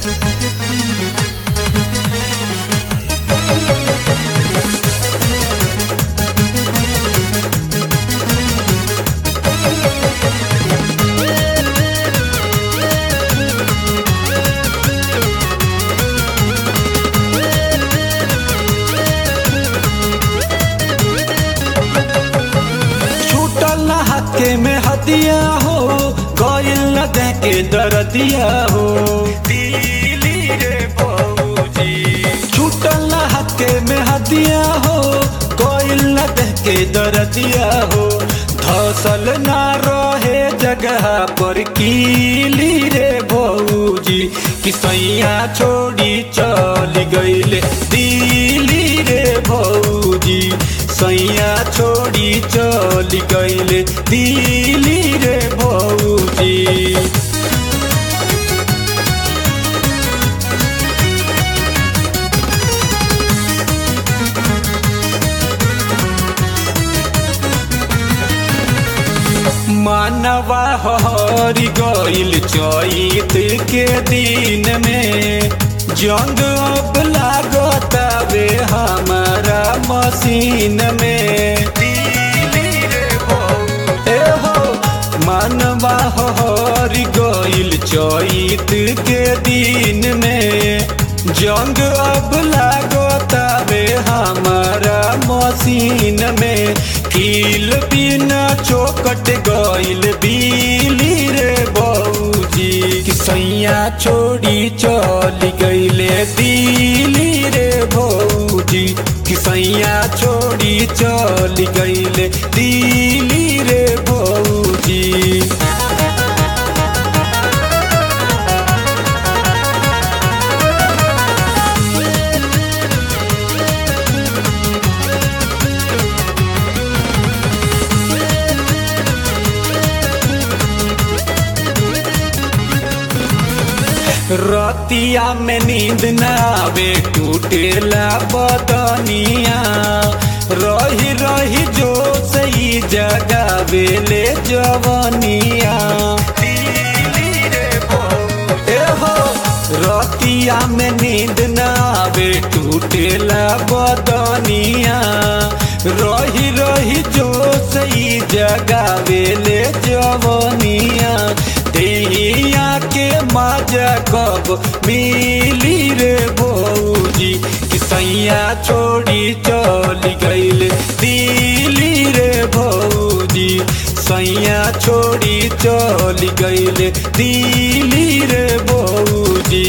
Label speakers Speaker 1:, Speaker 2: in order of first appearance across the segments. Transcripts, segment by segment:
Speaker 1: के में हदिया हो गइल न दे के दरदिया हो दिली रे बबूजी छूटल न हके में हदिया हो गइल न दे के दरदिया हो धसल ना रहे जगह पर कीली रे बबूजी कि सैया छोड़ी चल गइले दिली रे बबूजी सैया छोड़ी चल गइले दिली रे बबूजी। मानवा हरी गइल चैत के दिन में जंग अब लागतावे हमारा मशीन में दिली रे ए हो मानवा हरी गइल चैत के दिन में जंग अब लागतावे हमारा मशीन में कील बिना चौकट गइल बिली रे बबूजी कि सैया छोड़ी चल गइले दिली रे बबूजी कि सैया छोड़ी चल गइले दिली रे बबूजी। रतिया में नींद न आवे टूटेला बदनिया रही रही जो सही जगावे ले जवनिया ए हो रतिया में नींद न आवे टूटेला बदनिया रही रही जो सही जगावे ले जवनिया देहिया के मजा कब मिली रे बबूजी कि सैया छोड़ी चल गइले दिली रे बबूजी सैया छोड़ी चल गइले दिली रे बबूजी।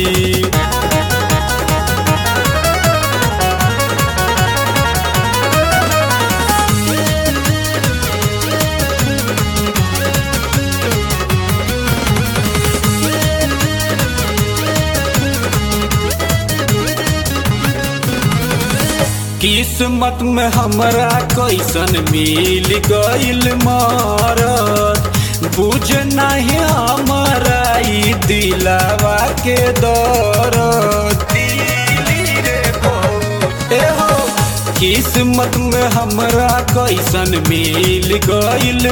Speaker 1: किस्मत में हमरा कैसन मिल गइल मरद बुझ नहीं हमारा ई दिलावा के दर्द ए हो किस्मत में हमरा कैसन मिल गइल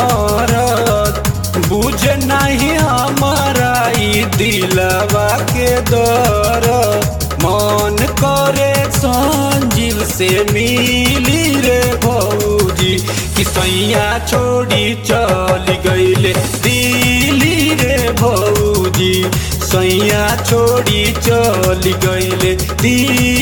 Speaker 1: मरद बुझ नहीं हमारा ई दिलावा के दर्द मन करे संजीव से मिली रे बबूजी कि सैया छोड़ी चल गइले दिली रे बबूजी सैया छोड़ी चल गइले दिली